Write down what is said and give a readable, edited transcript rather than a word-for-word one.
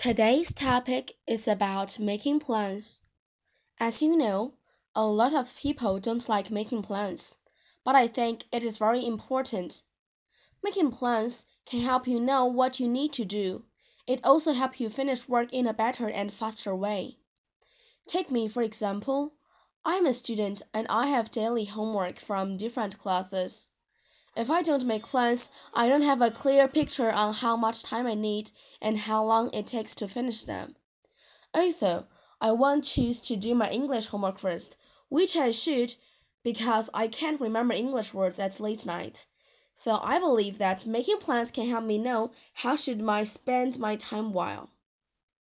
Today's topic is about making plans. As you know, a lot of people don't like making plans, but I think it is very important. Making plans can help you know what you need to do. It also helps you finish work in a better and faster way. Take me, for example. I am a student and I have daily homework from different classes. If I don't make plans, I don't have a clear picture on how much time I need and how long it takes to finish them. Also, I won't choose to do my English homework first, which I should because I can't remember English words at late night. So I believe that making plans can help me know how should I spend my time while.